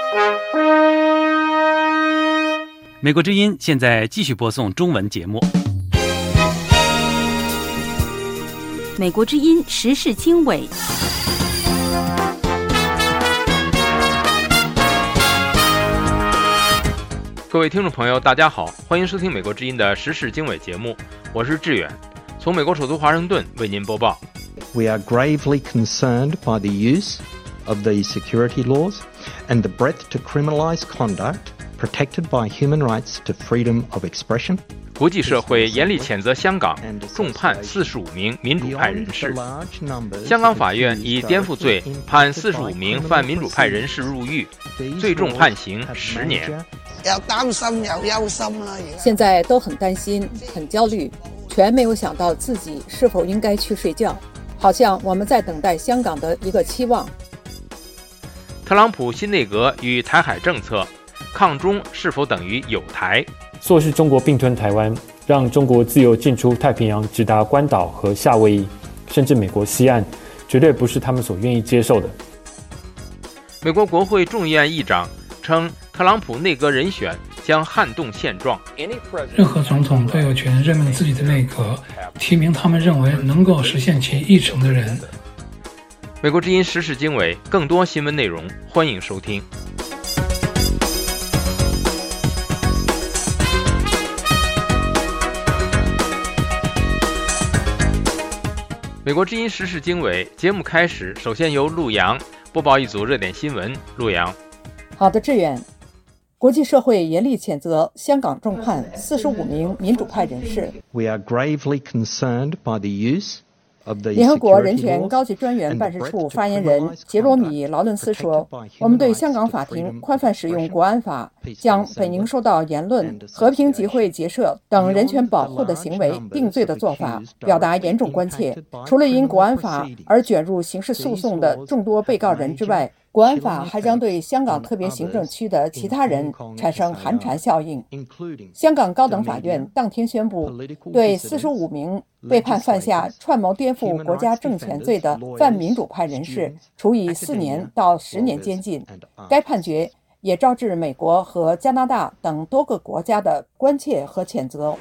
美国之音现在继续播送中文节目。 美国之音时事经纬。 各位听众朋友大家好，欢迎收听美国之音的时事经纬节目，我是志远，从美国首都华盛顿为您播报。 We are gravely concerned by the use of these security laws and the breadth to criminalize conduct protected by human rights to freedom of expression. 国际社会严厉谴责香港重判45名民主派人士。香港法院以颠覆罪判45名泛民主派人士入狱，最重判刑10年。 又擔心又憂心啦， 現在都很擔心，很焦慮，全沒有想到自己是否應該去睡覺，好像我們在等待香港的一個期望。 特朗普新內閣與台海政策，抗中是否等於友台？ 說是中國併吞台灣，讓中國自由進出太平洋，直達關島和夏威夷，甚至美國西岸，絕對不是他們所願意接受的。 美國國會眾議院議長稱，特朗普內閣人選將撼動現狀。 任何總統都有權任命自己的內閣，提名他們認為能夠實現其議程的人。 美國之音時事經緯，更多新聞內容，歡迎收聽。美國之音時事經緯節目開始，首先由陸陽播報一組熱點新聞。陸陽， 好的，志遠。國際社會嚴厲譴責香港重判45名民主派人士。 We are gravely concerned by the use of the 聯合國人權高級專員辦事處發言人傑羅米·勞倫斯說，我們對香港法庭寬泛使用國安法，將本應受到言論、和平集會結社等人權保護的行為定罪的做法，表達嚴重關切。除了因國安法而捲入刑事訴訟的眾多被告人之外，國安法還將對香港特別行政區的其他人產生寒蟬效應。香港高等法院當天宣布，對45名被判犯下串謀顛覆國家政權罪的泛民主派人士處以4年到10年監禁。該判決也招致美國和加拿大等多個國家的關切和譴責。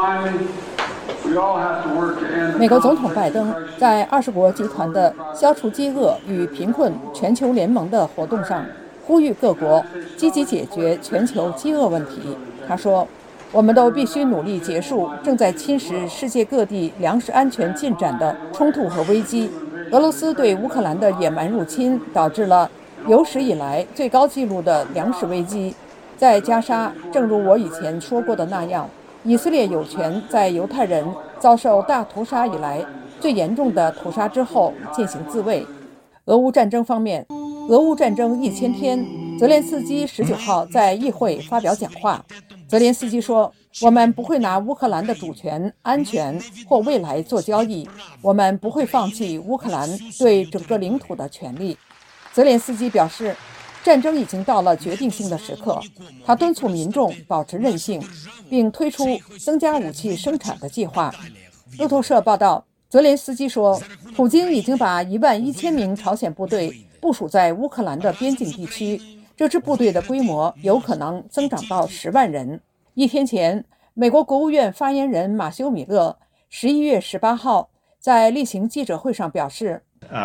美國總統拜登在20國集團的消除飢餓與貧困全球聯盟的活動上，呼籲各國積極解決全球飢餓問題。他說，我們都必須努力結束正在侵蝕世界各地糧食安全進展的衝突和危機。俄羅斯對烏克蘭的野蠻入侵導致了有史以來最高紀錄的糧食危機。在加沙，正如我以前說過的那樣，以色列有權在猶太人遭受大屠殺以來最嚴重的屠殺之後進行自衛。俄烏戰爭方面，俄烏戰爭1000天，澤連斯基19號在議會發表講話。澤連斯基說，我們不會拿烏克蘭的主權、安全或未來做交易，我們不會放棄烏克蘭對整個領土的權利。澤連斯基表示，戰爭已經到了決定性的時刻，他敦促民眾保持韌性，並推出增加武器生產的計劃。路透社報道，澤連斯基說，普京已經把11000名朝鮮部隊部署在烏克蘭的邊境地區，這支部隊的規模有可能增長到10萬人。一天前，美國國務院發言人馬修·米勒11月18號在例行記者會上表示，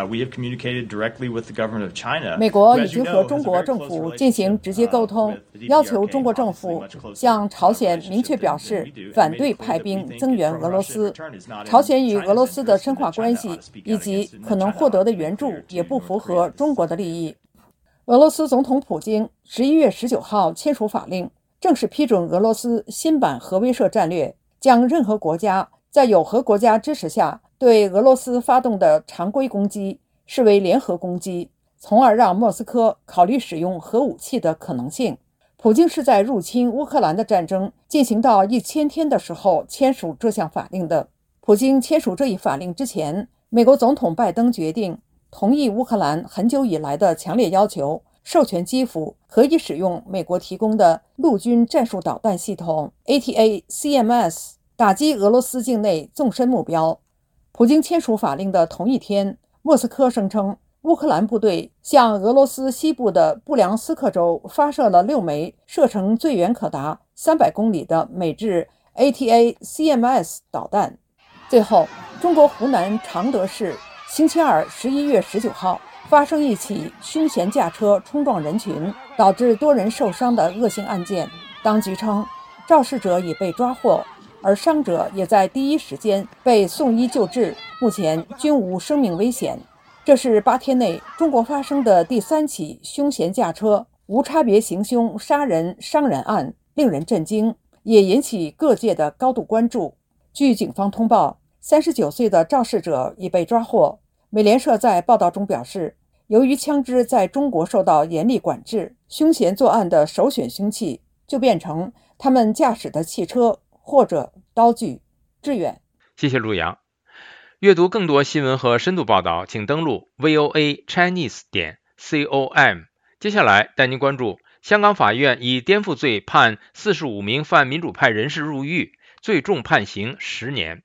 美國已經和中國政府進行直接溝通，要求中國政府向朝鮮明確表示反對派兵增援俄羅斯。朝鮮與俄羅斯的深化關係以及可能獲得的援助也不符合中國的利益。俄羅斯總統普京11月19號簽署法令，正式批准俄羅斯新版核威懾戰略，將任何國家在有核國家支持下對俄羅斯發動的常規攻擊視為聯合攻擊，從而讓莫斯科考慮使用核武器的可能性。普京是在入侵烏克蘭的戰爭進行到1000天的時候簽署這項法令的。普京簽署這一法令之前，美國總統拜登決定同意烏克蘭很久以來的強烈要求，授權基輔可以使用美國提供的陸軍戰術導彈系統 ATACMS 打擊俄羅斯境內縱深目標。普京簽署法令的同一天，莫斯科聲稱乌克兰部队向俄罗斯西部的布良斯克州发射了6枚射程最远可达300公里的美制 ATACMS 导弹。最后，中国湖南常德市星期二11月19号发生一起凶嫌驾车冲撞人群，导致多人受伤的恶性案件。当局称，肇事者已被抓获，而伤者也在第一时间被送医救治，目前均无生命危险。这是8天内中国发生的第3起凶嫌驾车无差别行凶杀人伤人案，令人震惊，也引起各界的高度关注。据警方通报，39岁的肇事者已被抓获。美联社在报道中表示，由于枪支在中国受到严厉管制，凶嫌作案的首选凶器就变成他们驾驶的汽车或者刀具。志远， 谢谢陆阳。阅读更多新闻和深度报道，请登录 voachinese.com。接下来带您关注香港法院以颠覆罪判45名泛民主派人士入狱，最重判刑10年。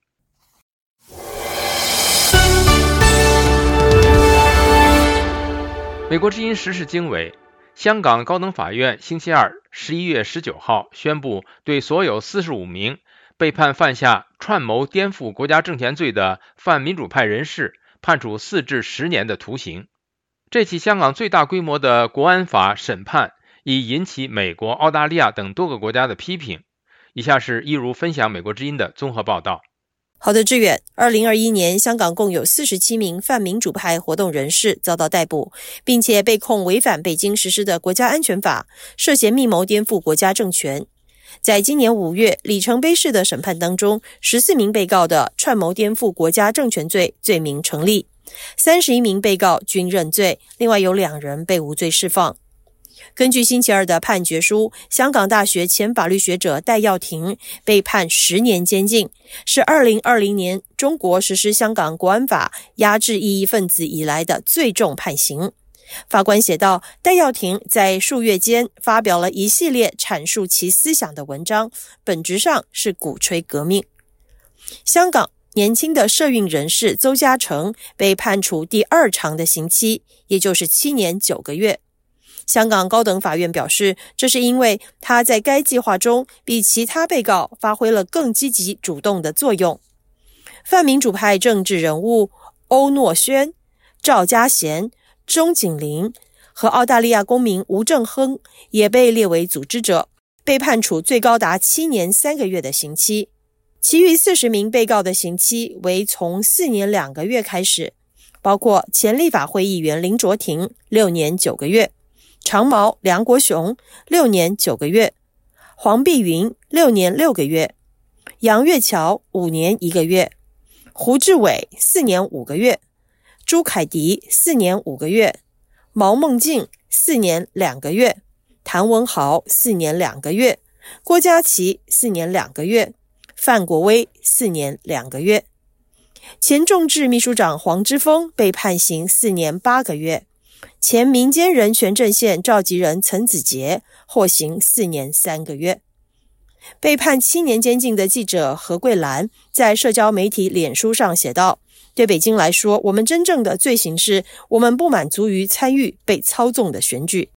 美国之音时事经纬，香港高等法院星期二11月19号宣布，对所有45名被判犯下串谋颠覆国家政权罪的泛民主派人士判处4至10年的徒刑。这起香港最大规模的国安法审判已引起美国、澳大利亚等多个国家的批评。以下是一如分享美国之音的综合报道。 好的，志远。2021年，香港共有47名泛民主派活动人士遭到逮捕，并且被控违反北京实施的国家安全法，涉嫌密谋颠覆国家政权。在今年5月里程碑式的审判当中，14名被告的串谋颠覆国家政权罪罪名成立，31名被告均认罪，另外有2人被无罪释放。根据星期二的判决书，香港大学前法律学者戴耀廷被判10年监禁，是2020年中国实施香港国安法压制异议分子以来的最重判刑。法官写道，戴耀廷在数月间发表了一系列阐述其思想的文章，本质上是鼓吹革命。香港年轻的社运人士邹家成被判处第2长的刑期，也就是7年9个月。香港高等法院表示，这是因为他在该计划中比其他被告发挥了更积极主动的作用。泛民主派政治人物欧诺轩、赵家贤、钟景林和澳大利亚公民吴正亨也被列为组织者，被判处最高达7年3个月的刑期。其余40名被告的刑期为从4年2个月开始，包括前立法会议员林卓廷6年9个月，长毛梁国雄6年9个月，黄碧云6年6个月，杨岳桥5年1个月，胡志伟4年5个月，朱凯迪4年5个月，毛孟静4年2个月，谭文豪4年2个月，郭家麒4年2个月，范国威4年2个月。前众志秘书长黄之锋被判刑4年8个月，前民间人权阵线召集人岑子杰获刑4年3个月。被判7年监禁的记者何桂兰在社交媒体脸书上写道，对北京来说，我们真正的罪行是我们不满足于参与被操纵的选举。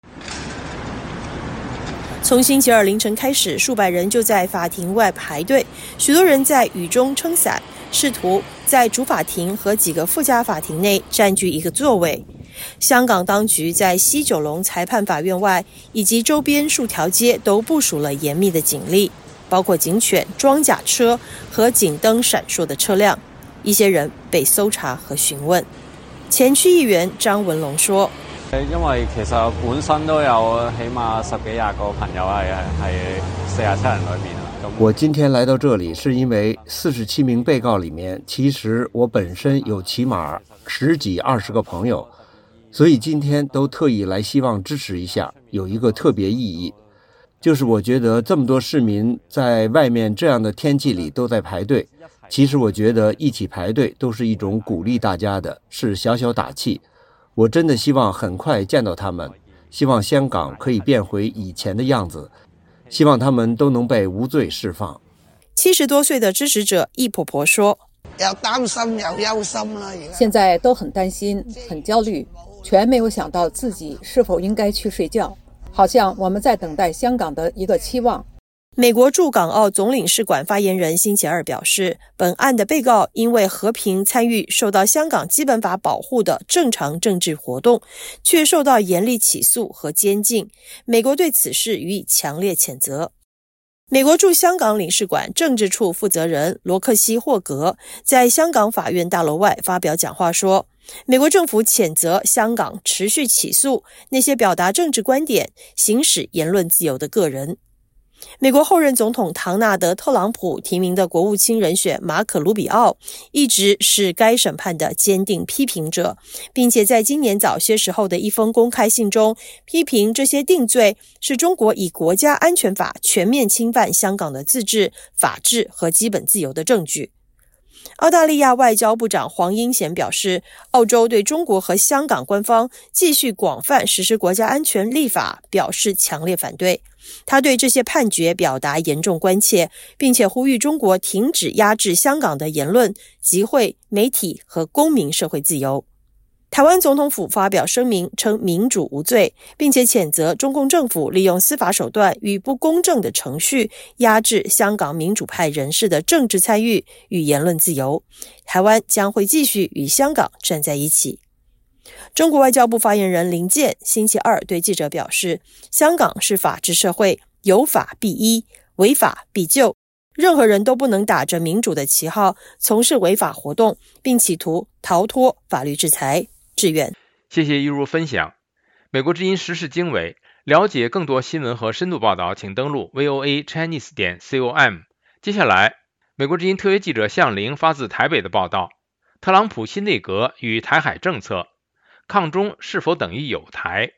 从星期二凌晨开始，数百人就在法庭外排队，许多人在雨中撑伞，试图在主法庭和几个附加法庭内占据一个座位。香港当局在西九龙裁判法院外以及周边数条街都部署了严密的警力，包括警犬、装甲车和警灯闪烁的车辆。一些人被搜查和询问。前区议员张文龙说， 因為其實本身都有起碼10幾20個朋友係47人裏面。 我今天来到这里是因为47名被告里面，其实我本身有起码10几20个朋友，所以今天都特意来希望支持一下，有一个特别意义，就是我觉得这么多市民在外面这样的天气里都在排队，其实我觉得一起排队都是一种鼓励大家的，是小小打气。我真的希望很快见到他们，希望香港可以变回以前的样子，希望他们都能被无罪释放。 70多岁的支持者易婆婆说， 又擔心又憂心啦， 現在都很擔心很焦慮， 全没有想到自己是否应该去睡觉，好像我们在等待香港的一个期望。 美国驻港澳总领事馆发言人星期二表示，本案的被告因为和平参与受到香港基本法保护的正常政治活动，却受到严厉起诉和监禁，美国对此事予以强烈谴责。美国驻香港领事馆政治处负责人罗克西·霍格在香港法院大楼外发表讲话说，美国政府谴责香港持续起诉那些表达政治观点、行使言论自由的个人。美国后任总统唐纳德·特朗普提名的国务卿人选马可·卢比奥一直是该审判的坚定批评者，并且在今年早些时候的一封公开信中批评这些定罪是中国以国家安全法全面侵犯香港的自治、法治和基本自由的证据。澳大利亚外交部长黄英贤表示，澳洲对中国和香港官方继续广泛实施国家安全立法表示强烈反对。他对这些判决表达严重关切，并且呼吁中国停止压制香港的言论、集会、媒体和公民社会自由。台湾总统府发表声明称民主无罪，并且谴责中共政府利用司法手段与不公正的程序压制香港民主派人士的政治参与与言论自由。台湾将会继续与香港站在一起。中国外交部发言人林健星期二对记者表示，香港是法治社会，有法必依，违法必究，任何人都不能打着民主的旗号从事违法活动，并企图逃脱法律制裁。志远， 谢谢一如分享。美国之音时事经纬，了解更多新闻和深度报道，请登录 voachinese.com。 接下来，美国之音特约记者向玲发自台北的报道：特朗普新内阁与台海政策，抗中是否等于友台？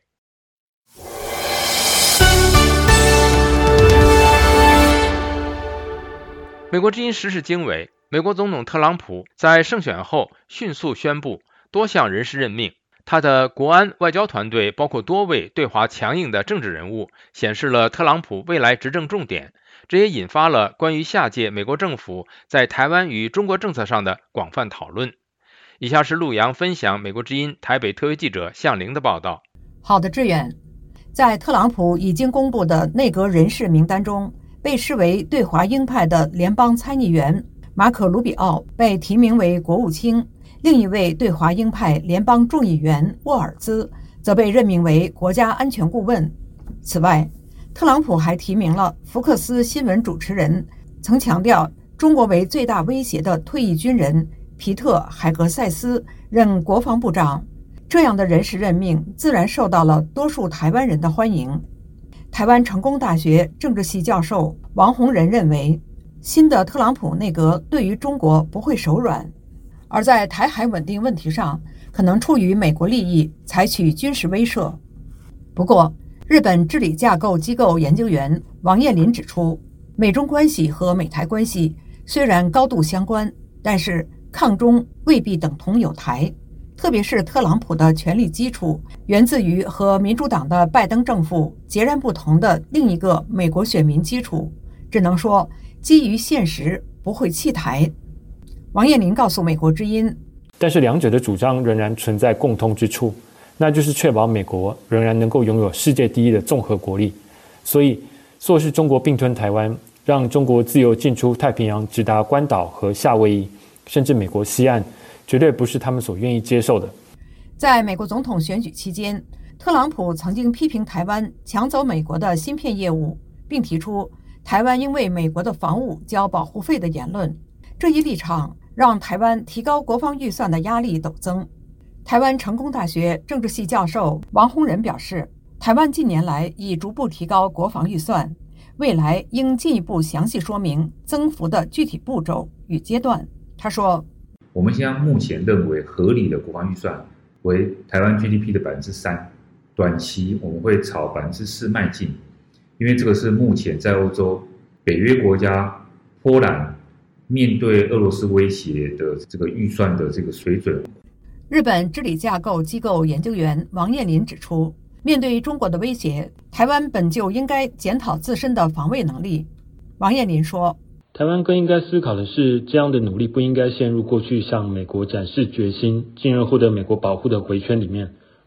美国之音时事经纬，美国总统特朗普在胜选后迅速宣布多项人事任命，他的国安外交团队包括多位对华强硬的政治人物，显示了特朗普未来执政重点。这也引发了关于下届美国政府在台湾与中国政策上的广泛讨论。以下是陆洋分享美国之音台北特约记者向玲的报道。 好的，志远。在特朗普已经公布的内阁人事名单中，被视为对华鹰派的联邦参议员马可·卢比奥被提名为国务卿，另一位对华鹰派联邦众议员沃尔兹则被任命为国家安全顾问。此外，特朗普还提名了福克斯新闻主持人、曾强调中国为最大威胁的退役军人皮特·海格塞斯任国防部长。这样的人事任命自然受到了多数台湾人的欢迎。台湾成功大学政治系教授王洪仁认为，新的特朗普内阁对于中国不会手软，而在台海稳定问题上可能出于美国利益采取军事威慑。不过，日本治理架构机构研究员王彦霖指出，美中关系和美台关系虽然高度相关，但是抗中未必等同友台，特别是特朗普的权力基础源自于和民主党的拜登政府截然不同的另一个美国选民基础，只能说基于现实不会弃台。王彦霖告诉美国之音， 但是两者的主张仍然存在共通之处，那就是确保美国仍然能够拥有世界第一的综合国力。所以说是中国并吞台湾，让中国自由进出太平洋，直达关岛和夏威夷，甚至美国西岸，绝对不是他们所愿意接受的。 在美国总统选举期间，特朗普曾经批评台湾抢走美国的芯片业务，并提出台湾因为美国的防务交保护费的言论。这一立场让台湾提高国防预算的压力陡增。台湾成功大学政治系教授王洪仁表示，台湾近年来已逐步提高国防预算，未来应进一步详细说明增幅的具体步骤与阶段。他说， 我们现在目前认为合理的国防预算为台湾 GDP 的3%，短期我们会朝4%迈进，因为这个是目前在欧洲、北约国家、波兰面对俄罗斯威胁的这个预算的这个水准。 日本治理架构机构研究员王彦霖指出，面对中国的威胁，台湾本就应该检讨自身的防卫能力。王彦霖说， 台湾更应该思考的是，这样的努力不应该陷入过去向美国展示决心，进而获得美国保护的回圈里面，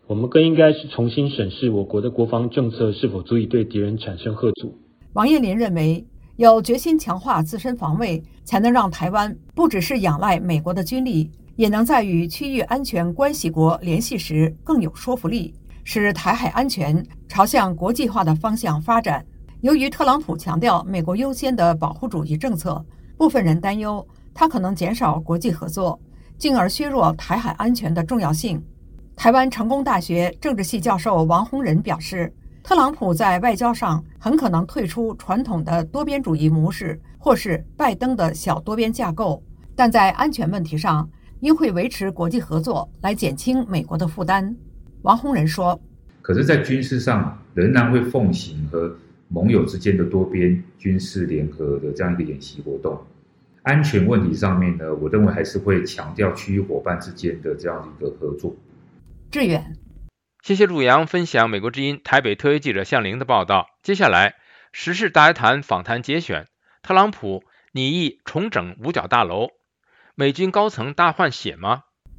我们更应该是重新审视我国的国防政策是否足以对敌人产生吓阻。 王彦霖认为，有决心强化自身防卫，才能让台湾不只是仰赖美国的军力，也能在与区域安全关系国联系时更有说服力，使台海安全朝向国际化的方向发展。由于特朗普强调美国优先的保护主义政策，部分人担忧他可能减少国际合作，进而削弱台海安全的重要性。台湾成功大学政治系教授王洪仁表示，特朗普在外交上很可能退出传统的多边主义模式，或是拜登的小多边架构，但在安全问题上应会维持国际合作来减轻美国的负担。王洪仁说， 可是在军事上仍然会奉行和盟友之间的多边军事联合的这样一个演习活动。安全问题上面呢，我认为还是会强调区域伙伴之间的这样的一个合作。 志远， 谢谢陆阳分享美国之音台北特约记者向凌的报道。接下来时事大家谈访谈节选，特朗普拟意重整五角大楼，美军高层大换血吗？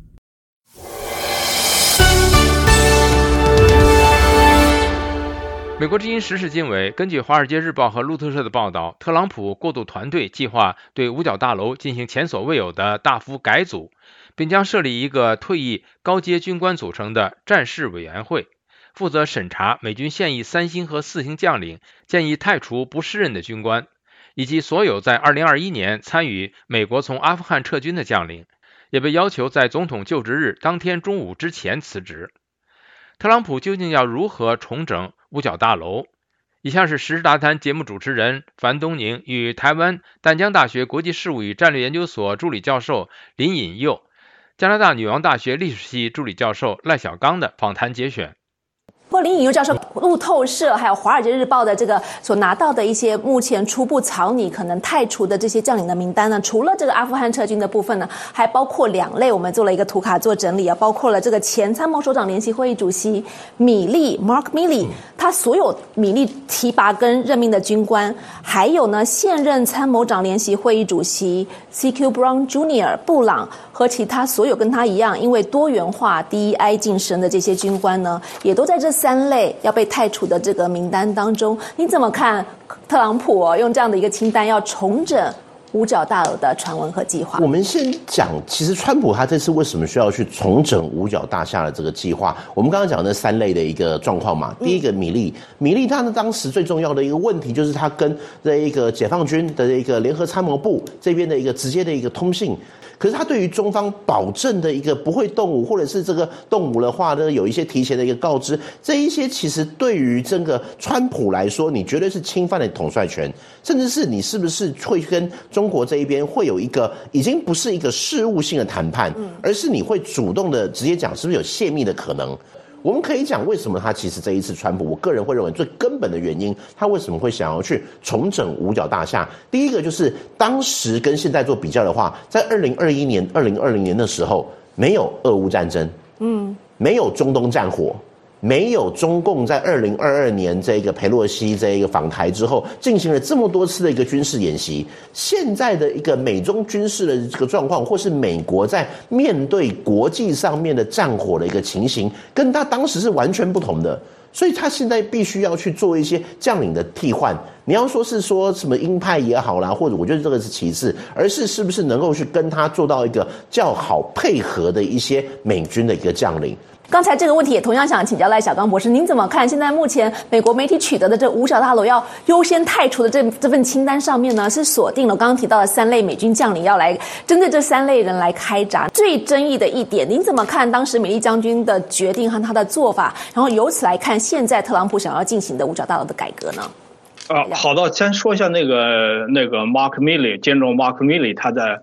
美国之音时事经纬根据《华尔街日报》和路透社的报道，特朗普过渡团队计划对五角大楼进行前所未有的大幅改组，并将设立一个退役高阶军官组成的战事委员会，负责审查美军现役3星和4星将领建议汰除不适任的军官，以及所有在2021年参与美国从阿富汗撤军的将领，也被要求在总统就职日当天中午之前辞职。特朗普究竟要如何重整五角大楼？以下是时事大谈节目主持人樊东宁与台湾淡江大学国际事务与战略研究所助理教授林引佑、加拿大女王大学历史系助理教授赖小刚的访谈节选。 林引佑教授，路透社还有《华尔街日报》的这个所拿到的一些目前初步草拟可能汰除的这些将领的名单呢，除了这个阿富汗撤军的部分呢，还包括2类，我们做了一个图卡做整理啊，包括了这个前参谋首长联席会议主席米利 Mark Milley， 他所有米利提拔跟任命的军官，还有呢现任参谋长联席会议主席 C.Q. Brown Jr. 布朗和其他所有跟他一样因为多元化 DEI 晋升的这些军官呢，也都在这3类要被汰除的这个名单当中。你怎么看特朗普用这样的一个清单要重整五角大楼的传闻和计划？ 我们先讲，其实川普他这次为什么需要去重整五角大厦的这个计划？我们刚刚讲的3类的一个状况嘛。第一个米利他呢当时最重要的一个问题就是他跟这一个解放军的一个联合参谋部这边的一个直接的一个通信。可是他对于中方保证的一个不会动武，或者是这个动武的话呢，有一些提前的一个告知，这一些其实对于这个川普来说，你绝对是侵犯了统帅权，甚至是你是不是会跟中国这一边会有一个已经不是一个事务性的谈判，而是你会主动的直接讲是不是有泄密的可能。我们可以讲为什么他其实这一次川普，我个人会认为最根本的原因，他为什么会想要去重整五角大厦？第一个就是当时跟现在做比较的话，在2021年、2020年的时候，没有俄乌战争，没有中东战火，没有中共在2022年这个裴洛西这一个访台之后，进行了这么多次的一个军事演习。现在的一个美中军事的这个状况，或是美国在面对国际上面的战火的一个情形，跟他当时是完全不同的。所以他现在必须要去做一些将领的替换。你要说是说什么鹰派也好啦，或者我觉得这个是其次，而是不是能够去跟他做到一个较好配合的一些美军的一个将领。 刚才这个问题也同样想请教赖小刚博士，您怎么看现在目前美国媒体取得的这五角大楼要优先汰除的这份清单上面呢，是锁定了刚刚提到的3类美军将领，要来针对这3类人来开闸。最争议的一点，您怎么看当时米利将军的决定和他的做法？然后由此来看，现在特朗普想要进行的五角大楼的改革呢？ 好的，先说一下那个 Mark Milley， General Mark Milley， 他在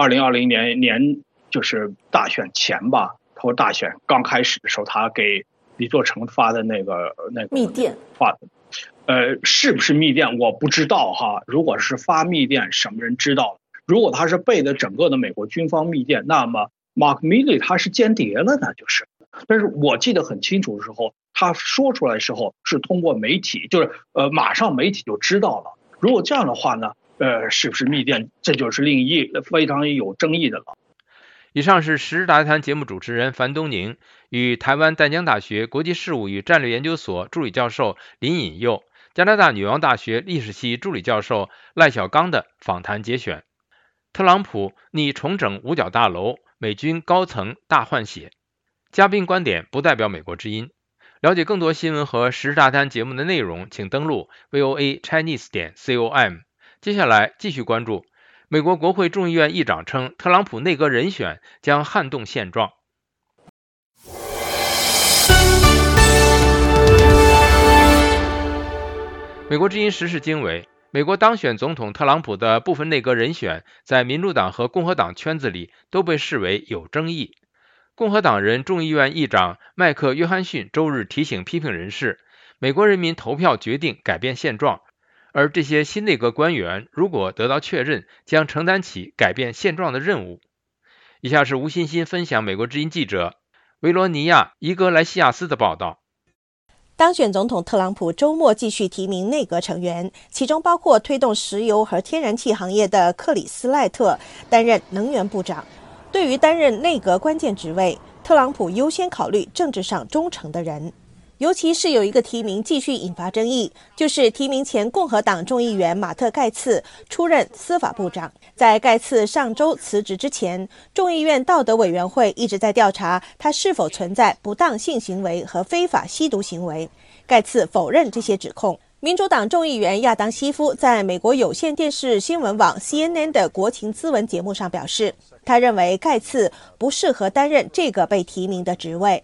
2020年就是大选前吧。投大选刚开始的时候，他给李作成发的那个密电发的，是不是密电我不知道哈。如果是发密电，什么人知道？如果他是背的整个的美国军方密电，那么 Mark Milley 他是间谍了，那就是。但是我记得很清楚的时候，他说出来的时候是通过媒体，就是马上媒体就知道了。如果这样的话呢，是不是密电，这就是另一非常有争议的了。 以上是时事大谈节目主持人樊东宁与台湾淡江大学国际事务与战略研究所助理教授林引佑、加拿大女王大学历史系助理教授赖小刚的访谈节选。特朗普拟重整五角大楼，美军高层大换血。嘉宾观点不代表美国之音。了解更多新闻和时事大谈节目的内容，请登录 voachinese.com。接下来继续关注美国国会众议院议长称，特朗普内阁人选将撼动现状。美国之音时事经纬，美国当选总统特朗普的部分内阁人选在民主党和共和党圈子里都被视为有争议。共和党人众议院议长麦克约翰逊周日提醒批评人士，美国人民投票决定改变现状，而这些新内阁官员如果得到确认，将承担起改变现状的任务。以下是吴欣欣分享美国之音记者维罗尼亚·伊格莱西亚斯的报道。 当选总统特朗普周末继续提名内阁成员，其中包括推动石油和天然气行业的克里斯赖特担任能源部长。对于担任内阁关键职位，特朗普优先考虑政治上忠诚的人。尤其是有一个提名继续引发争议，就是提名前共和党众议员马特·盖茨出任司法部长。在盖茨上周辞职之前，众议院道德委员会一直在调查他是否存在不当性行为和非法吸毒行为。盖茨否认这些指控。民主党众议员亚当西夫在美国有线电视新闻网 CNN 的国情咨文节目上表示，他认为盖茨不适合担任这个被提名的职位。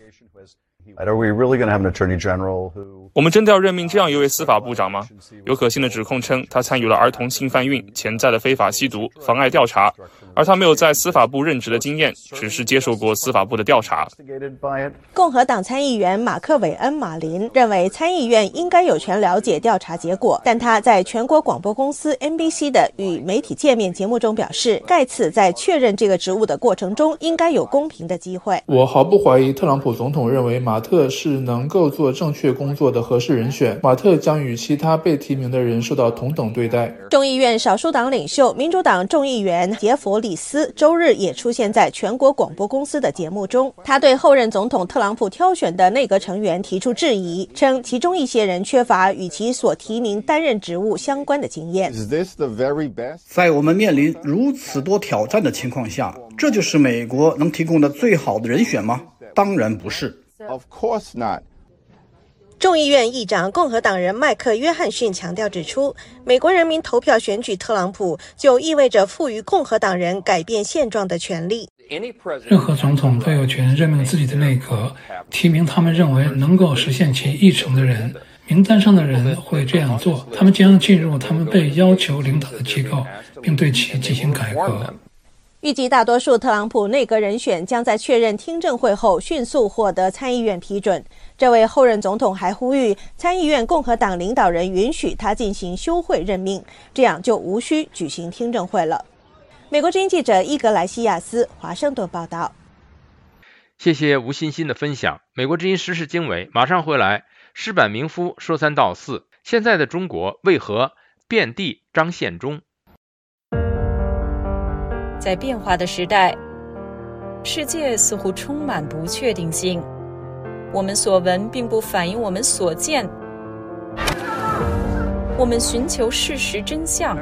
我们真的要任命这样一位司法部长吗？有可信的指控称他参与了儿童性贩运、潜在的非法吸毒、妨碍调查，而他没有在司法部任职的经验，只是接受过司法部的调查。 共和党参议员马克·韦恩·马林认为参议院应该有权了解调查结果，但他在全国广播公司 NBC 的与媒体见面节目中表示，盖茨在确认这个职务的过程中应该有公平的机会。 我毫不怀疑特朗普总统认为马特是能够做正确工作的合适人选，马特将与其他被提名的人受到同等对待。 众议院少数党领袖民主党众议员杰弗里斯周日也出现在全国广播公司的节目中，他对后任总统特朗普挑选的内阁成员提出质疑，称其中一些人缺乏与其所提名担任职务相关的经验。 在我们面临如此多挑战的情况下，这就是美国能提供的最好的人选吗？当然不是。 众议院议长共和党人麦克·约翰逊强调指出，美国人民投票选举特朗普，就意味着赋予共和党人改变现状的权利。 任何总统都有权任命自己的内阁，提名他们认为能够实现其议程的人。名单上的人会这样做，他们将进入他们被要求领导的机构，并对其进行改革。 预计大多数特朗普内阁人选将在确认听证会后迅速获得参议院批准。这位后任总统还呼吁参议院共和党领导人允许他进行休会任命，这样就无需举行听证会了。美国之音记者伊格莱西亚斯，华盛顿报道。 谢谢吴欣欣的分享。美国之音时事经纬马上回来。矢板明夫说三道四，现在的中国为何遍地张献忠？ 在变化的时代，世界似乎充满不确定性。我们所闻并不反映我们所见。我们寻求事实真相。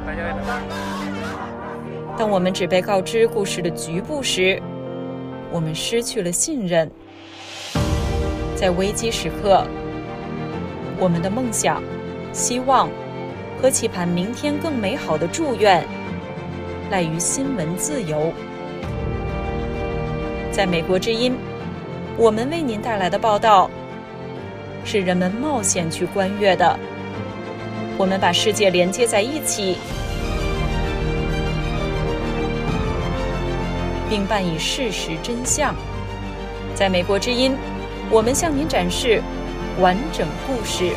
当我们只被告知故事的局部时，我们失去了信任。在危机时刻，我们的梦想、希望和期盼明天更美好的祝愿赖于新闻自由。在美国之音，我们为您带来的报道是人们冒险去观阅的。我们把世界连接在一起，并伴以事实真相。在美国之音，我们向您展示完整故事。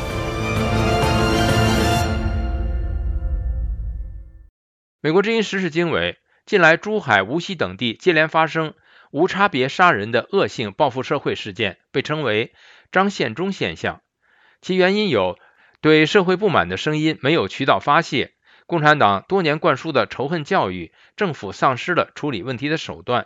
美国之音时事经纬，近来珠海、无锡等地接连发生无差别杀人的恶性报复社会事件，被称为张献忠现象。其原因有对社会不满的声音没有渠道发泄，共产党多年灌输的仇恨教育，政府丧失了处理问题的手段，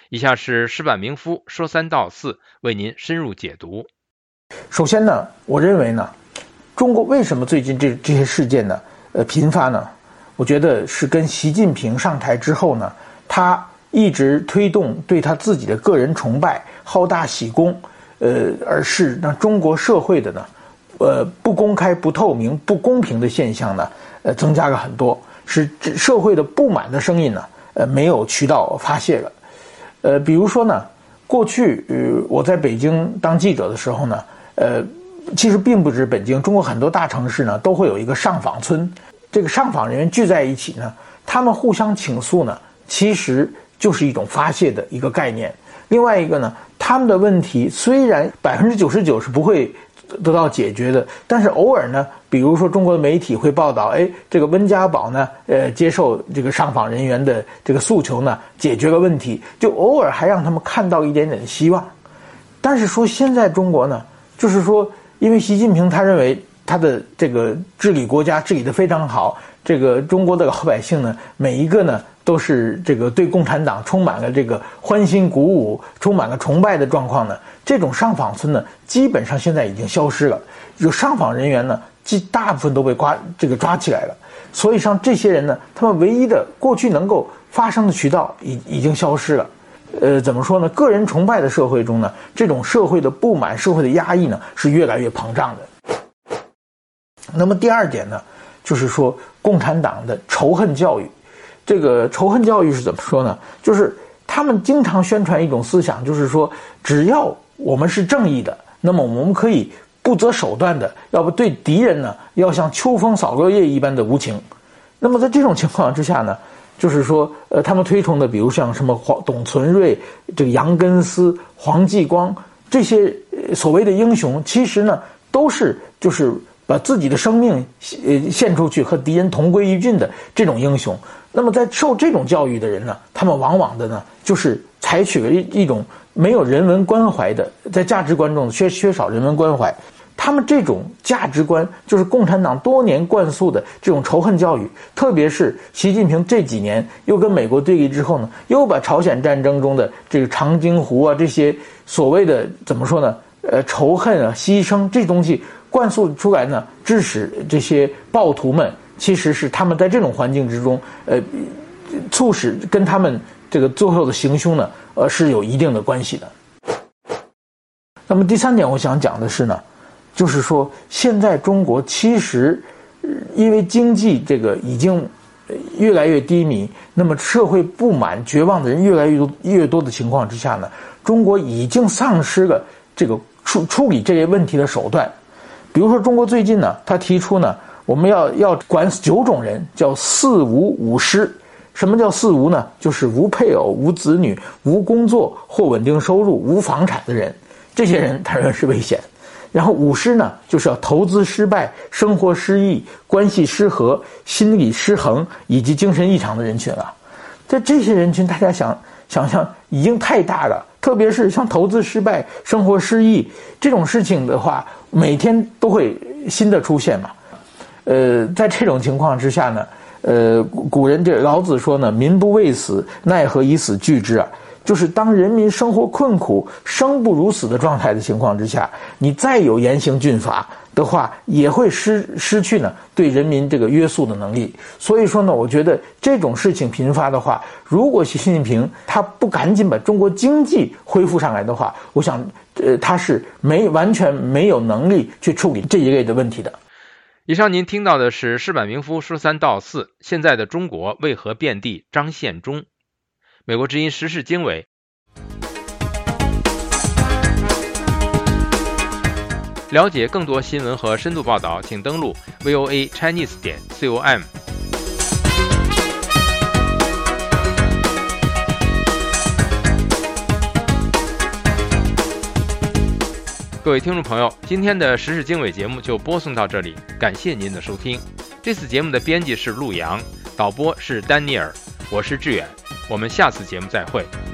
以下是矢板明夫说3道4为您深入解读。 首先呢，我认为呢，中国为什么最近这些事件呢频发呢？我觉得是跟习近平上台之后呢，他一直推动对他自己的个人崇拜、好大喜功，而是让中国社会的呢，不公开、不透明、不公平的现象呢，增加了很多，使社会的不满的声音呢，没有渠道发泄了。比如说呢，过去我在北京当记者的时候呢，其实并不止北京，中国很多大城市呢都会有一个上访村。这个上访人员聚在一起呢，他们互相倾诉呢，其实就是一种发泄的一个概念。另外一个呢，他们的问题虽然99%是不会得到解决的，但是偶尔呢，比如说中国的媒体会报道，这个温家宝呢，接受这个上访人员的这个诉求呢，解决了问题，就偶尔还让他们看到一点点的希望。但是说现在中国呢，就是说，因为习近平他认为他的这个治理国家治理得非常好，这个中国的老百姓呢，每一个呢都是这个对共产党充满了这个欢欣鼓舞，充满了崇拜的状况呢。这种上访村呢，基本上现在已经消失了。有上访人员呢，大部分都被抓起来了。所以像这些人呢，他们唯一的过去能够发声的渠道已经消失了。怎么说呢？个人崇拜的社会中呢，这种社会的不满、社会的压抑呢，是越来越膨胀的。那么第二点呢，就是说共产党的仇恨教育。这个仇恨教育是怎么说呢？就是他们经常宣传一种思想，就是说只要我们是正义的，那么我们可以不择手段的，要不对敌人呢，要像秋风扫落叶一般的无情。那么在这种情况之下呢，就是说他们推崇的，比如像什么董存瑞、这个杨根思、黄继光这些所谓的英雄，其实呢都是就是把自己的生命献出去和敌人同归于尽的这种英雄。那么在受这种教育的人呢，他们往往的呢就是采取了一种没有人文关怀的，在价值观中缺少人文关怀。他们这种价值观就是共产党多年灌输的这种仇恨教育，特别是习近平这几年又跟美国对立之后呢，又把朝鲜战争中的这个长津湖啊这些所谓的怎么说呢，仇恨啊、牺牲这东西灌输出来呢，致使这些暴徒们其实是他们在这种环境之中，促使跟他们这个最后的行凶呢，是有一定的关系的。那么第三点我想讲的是呢，就是说现在中国其实因为经济这个已经越来越低迷，那么社会不满绝望的人越来越多的情况之下呢，中国已经丧失了这个处理这些问题的手段。比如说中国最近呢，他提出呢，我们要管9种人，叫4无5失。什么叫4无呢？就是无配偶、无子女、无工作或稳定收入、无房产的人，这些人他认为是危险。然后5失呢，就是要投资失败、生活失意、关系失和、心理失衡以及精神异常的人群啊。在这些人群，大家想象已经太大了，特别是像投资失败、生活失意这种事情的话，每天都会新的出现嘛。在这种情况之下呢，古人这老子说呢，民不畏死，奈何以死惧之啊。就是当人民生活困苦、生不如死的状态的情况之下，你再有严刑峻法的话，也会失去呢对人民这个约束的能力。所以说呢，我觉得这种事情频发的话，如果习近平他不赶紧把中国经济恢复上来的话，我想他是完全没有能力去处理这一类的问题的。 以上您听到的是矢板明夫说3道4，现在的中国为何遍地张献忠？美国之音时事经纬。了解更多新闻和深度报道，请登录 voachinese.com。各位听众朋友，今天的时事经纬节目就播送到这里，感谢您的收听。这次节目的编辑是陆阳，导播是丹尼尔，我是志远，我们下次节目再会。